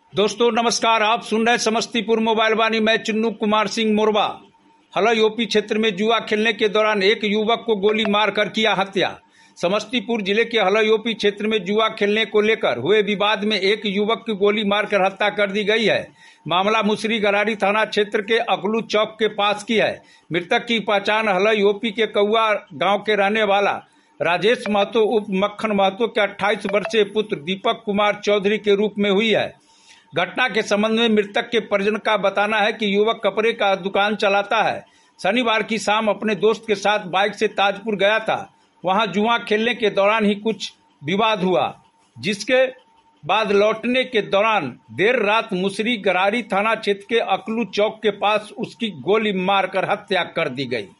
दोस्तों नमस्कार, आप सुन रहे समस्तीपुर मोबाइल वाणी। मैं चुन्नू कुमार सिंह मोरबा। हला यूपी क्षेत्र में जुआ खेलने के दौरान एक युवक को गोली मारकर किया हत्या। समस्तीपुर जिले के हला यूपी क्षेत्र में जुआ खेलने को लेकर हुए विवाद में एक युवक की गोली मारकर हत्या कर दी गई है। मामला मुसरी गरारी थाना क्षेत्र के अकलू चौक के पास की है। मृतक की पहचान हला यूपी के कौआ गांव के रहने वाला राजेश महतो उप मक्खन महतो के 28 वर्षीय पुत्र दीपक कुमार चौधरी के रूप में हुई है। घटना के संबंध में मृतक के परिजन का बताना है कि युवक कपड़े का दुकान चलाता है। शनिवार की शाम अपने दोस्त के साथ बाइक से ताजपुर गया था। वहां जुआ खेलने के दौरान ही कुछ विवाद हुआ, जिसके बाद लौटने के दौरान देर रात मुसरी गरारी थाना क्षेत्र के अकलू चौक के पास उसकी गोली मारकर हत्या कर दी गई।